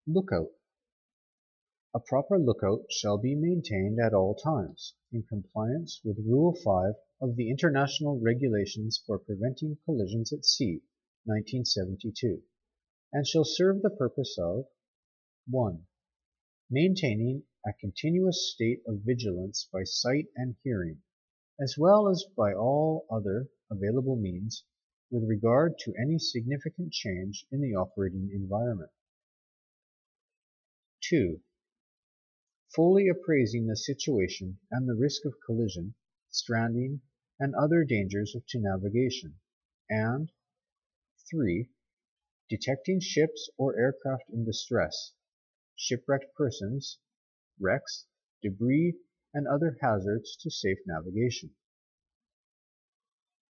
Lookout. A proper lookout shall be maintained at all times, in compliance with Rule 5 of the International Regulations for Preventing Collisions at Sea, 1972, and shall serve the purpose of 1. Maintaining a continuous state of vigilance by sight and hearing, as well as by all other available means, with regard to any significant change in the operating environment. 2. Fully appraising the situation and the risk of collision, stranding, and other dangers to navigation. And 3. Detecting ships or aircraft in distress, shipwrecked persons, wrecks, debris, and other hazards to safe navigation.